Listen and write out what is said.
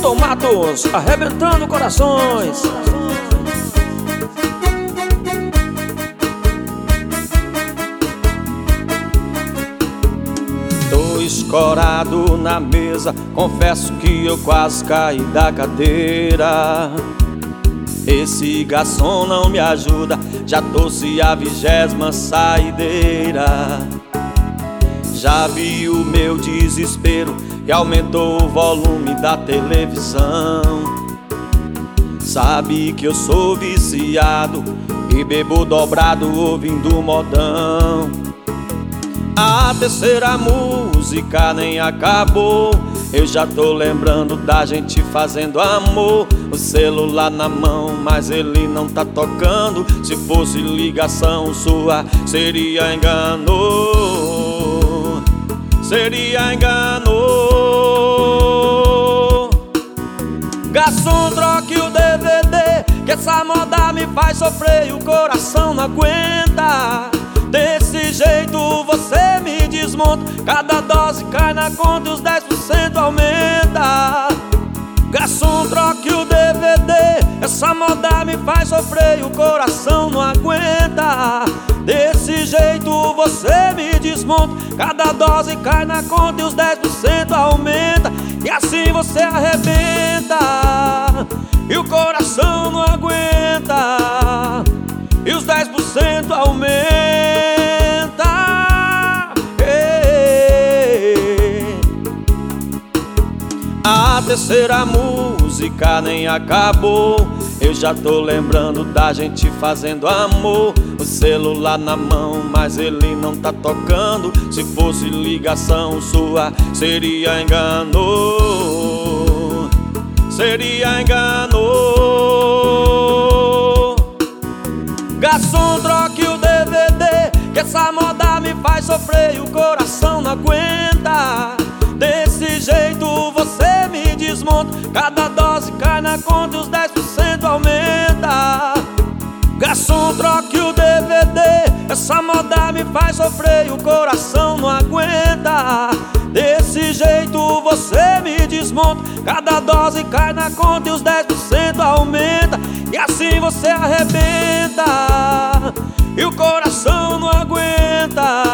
Milton Matos, arrebentando corações. Tô escorado na mesa, confesso que eu quase caí da cadeira. Esse garçom não me ajuda, já trouxe a 20ª saideira. Já vi o meu desespero e aumentou o volume da televisão. Sabe que eu sou viciado e bebo dobrado ouvindo modão. A terceira música nem acabou, eu já tô lembrando da gente fazendo amor. O celular na mão, mas ele não tá tocando. Se fosse ligação sua, seria engano. Seria engano. Garçom, troque o DVD, que essa moda me faz sofrer e o coração não aguenta. Desse jeito você me desmonta, cada dose cai na conta e os 10% aumenta. Garçom, troque o DVD, essa moda me faz sofrer e o coração não aguenta. Desse jeito você me desmonta, cada dose cai na conta e os 10% aumenta. E assim você arrebenta e o coração não aguenta, e os 10% aumenta. A terceira música nem acabou, eu já tô lembrando da gente fazendo amor. O celular na mão, mas ele não tá tocando. Se fosse ligação sua, seria engano. Seria engano. Garçom, troque o DVD, que essa moda me faz sofrer e o coração não aguenta. Desse jeito você me desmonta, cada dose cai na conta e os 10% aumenta. Garçom, troque o DVD, essa moda me faz sofrer e o coração não aguenta. Desse jeito você me desmonta, cada dose cai na conta e os 10% aumenta. E assim você arrebenta e o coração não aguenta,